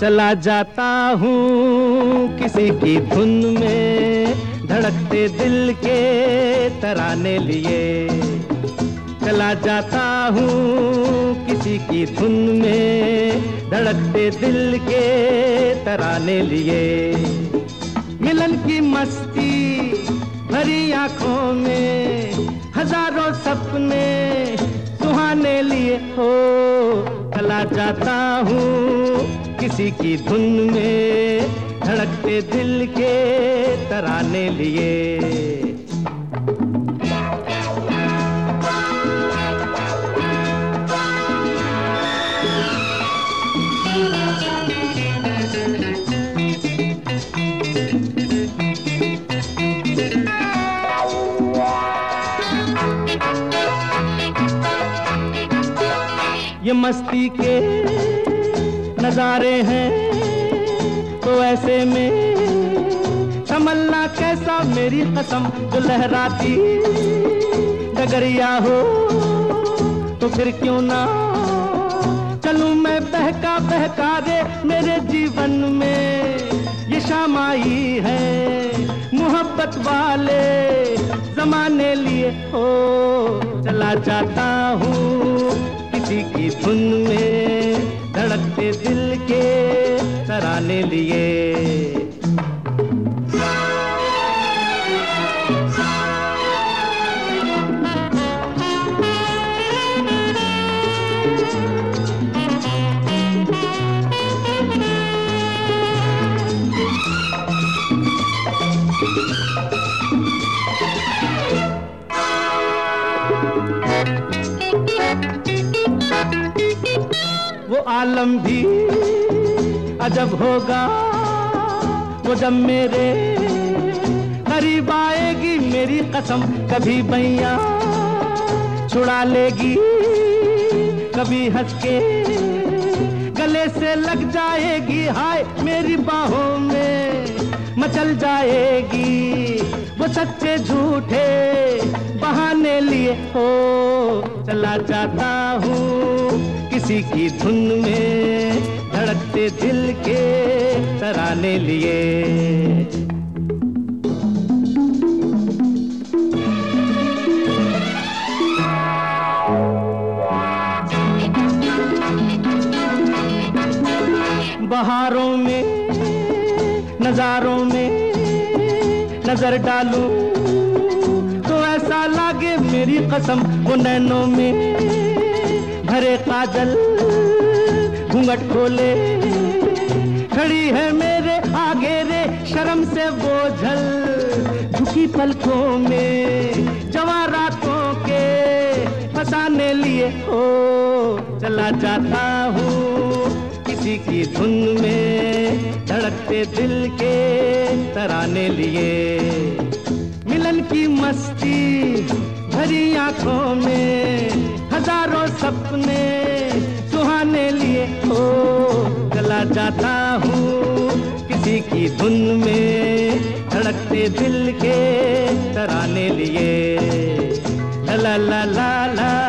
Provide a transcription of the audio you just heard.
चला जाता हूँ किसी की धुन में, धड़कते दिल के तराने लिए। चला जाता हूँ किसी की धुन में, धड़कते दिल के तराने लिए। मिलन की मस्ती भरी आंखों में, हजारों सपने सुहाने लिए हो। चला जाता हूँ किसी की धुन में, धड़कते दिल के तराने लिए। ये मस्ती के नजारे हैं तो ऐसे में संभलना कैसा, मेरी कसम जो लहराती डगरिया हो। तो फिर क्यों ना चलूं मैं बहका बहका रे, मेरे जीवन में ये शाम आई है मोहब्बत वाले जमाने लिए हो। चला जाता हूँ किसी की धुन में, धड़कते दिल के तराने लिए। वो आलम भी अजब होगा वो जब मेरे करीब आएगी, मेरी कसम कभी बैया छुड़ा लेगी, कभी हंस के गले से लग जाएगी। हाय मेरी बाहों में मचल जाएगी, वो सच्चे झूठे बहाने लिए हो। चला जाता हूँ किसी की धुन में, धड़कते दिल के तराने लिए। बहारों में नजारों में नजर डालूं तो ऐसा लागे मेरी कसम, वो नैनों में भरे काजल घूंघट खोले खड़ी है मेरे आगे रे, शर्म से बोझल झुकी पलकों में जवारातों के फसाने लिए हो। चला जाता हूँ किसी की धुन में, धड़कते दिल के तराने लिए। मिलन की मस्ती भरी आंखों में, हजारों सपने सुहाने लिए हो। चला जाता हूँ किसी की धुन में, धड़कते दिल के तराने लिए। ला ला ला ला।